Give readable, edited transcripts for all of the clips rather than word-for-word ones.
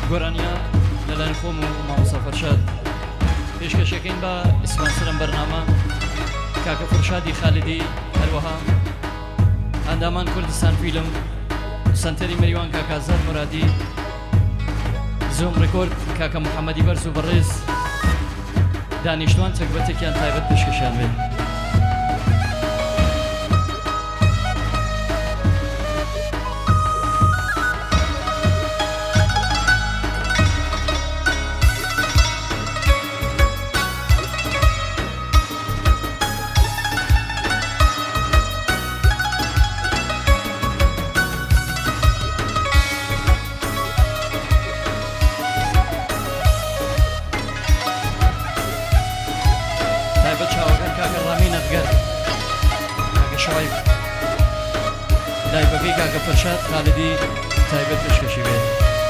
گۆرانیا لەلایەن خۆم و مامۆستا فەرشاد پێشکەشەکەین بە ئیسپانسەرم بەرنامە کاکە فەرشادی خالدی هەروەها ئەندامان کوردستان فیلم سنتەری مەریوان کاکە ئازاد مرادی زۆم ڕێکۆرد کاکە محەممەدی بەرز و بەڕێز دانیشتوان چەکبەتێکیان تایبەت پێشکەشیان بێت. دایبەکەی کاکە فەرشاد خالدی تایبەت پێشکەشی بێت.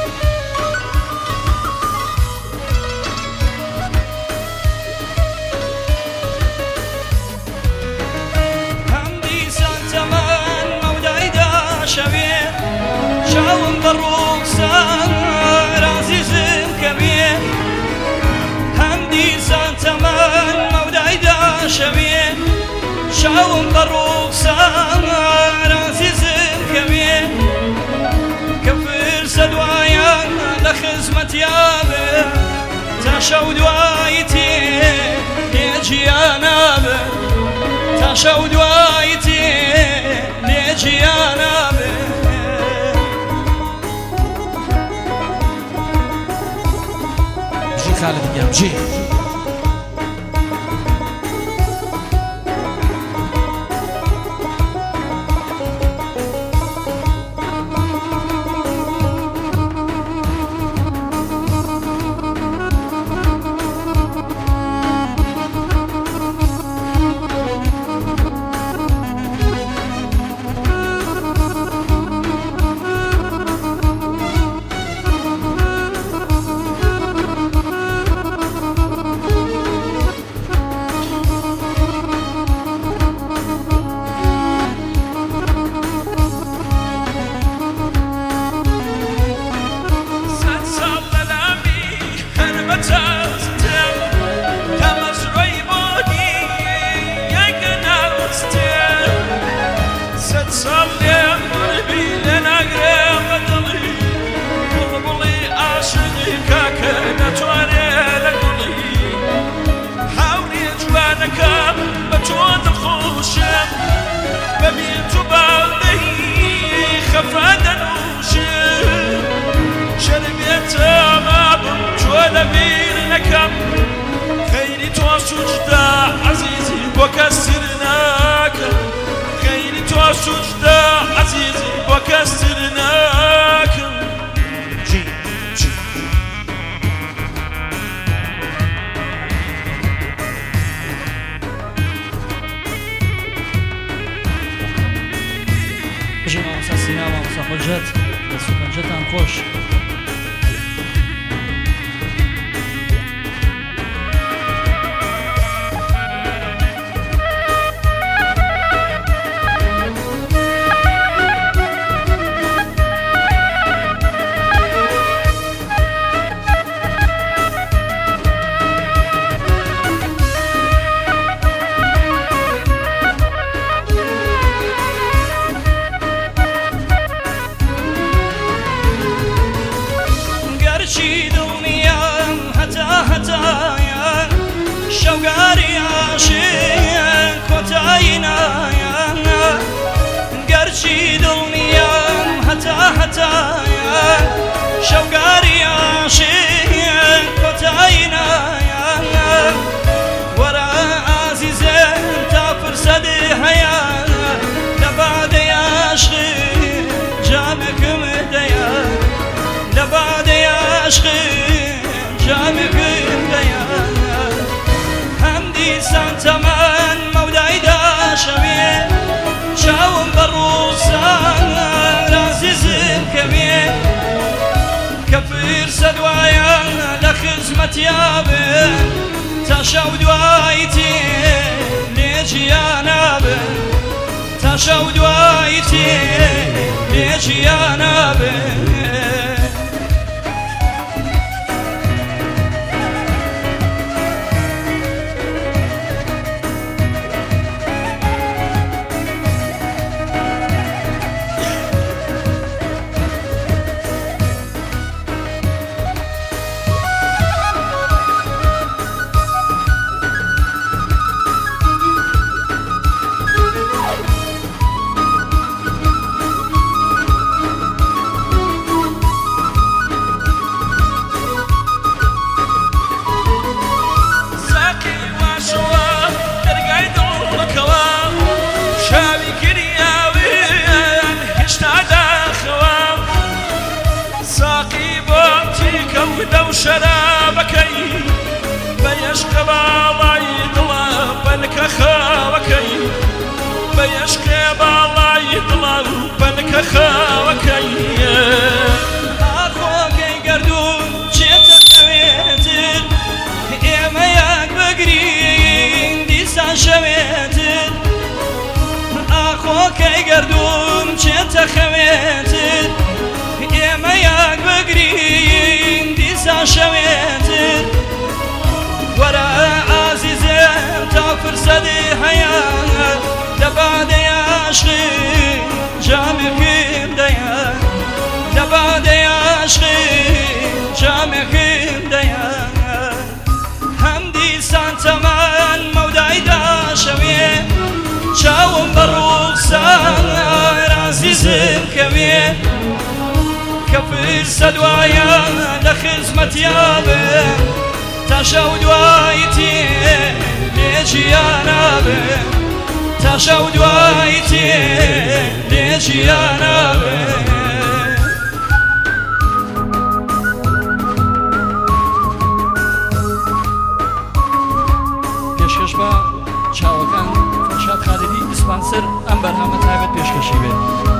هەم دیسان تەمەن مەودایدا شەوێ شاوم بە ڕوخسار عەزیزم کە بێ هەم دیسان تەمەن مەودایدا شەوێ شاوم بە ڕوخسار عەزیزم کە بێ کە فرسە دوایان لە خزمەتیا بێ تا شەو دوای تێ لێ گیانا بێ تا شەو دوای تێ لێ گیانا بێ بژی خالدی گیان بژی خيري توسجدا عزيزي وكسرناك خيري توسجدا عزيزي وكسرناك جي جي جي مامۆستا سینا مامۆستا حجەت دەست و پەنجەتان خۆش. شوقاري عاشق كوتاينايا قرشي دنيا حتى حتايا شوقاري عاشق كوتاينايا ورا عزيزين تافر صديحيا لبعد عاشق جامك مديا لبعد عاشق جامك مديا دیسان تەمەن مەودایدا شەوێ چاوم بە ڕوخسار عەزیزم کە بێ کە فرسە دوایان لە خزمەتیا بێ تا شەو دوای تێ لێ گیانا بێ تا شەو دوای تێ لێ گیانا بێ و شەرابەکەی بە یەشکە باڵای دڵە بەلکە خاوەکەی بە یەشکێ باڵای دڵە و بەلکە خاوەکەی ئاخۆکەی گەردوون چێتە شەوێتر ئێمە یەک بگرین دیسان شەوێتر ئاخۆکەی گەردوون چێتە خەوێتر ئێمە یەک بگرین دیسان شەوێتر وەرە ئازیزم تا فرسەدی هەیە دەبادەی عاشقی جامێکم دەیە دەبادەی عاشقی جامێکم دەیە هەم دیسان تەمان مەودایدا شەوێ چاوم بە ڕوخسار عزیزم کەوێ کە فرسە دوایە لە خزمەتیا بم تا شەو دوای تێ لێ ژیانە بم تا شەو دوای تێ لێ ژیانە بم پێشکەش بە چاوەکان فەرشاد خالیدی سپانسەر ئەم بەرهەمە تایبەت پێشکەشی بێت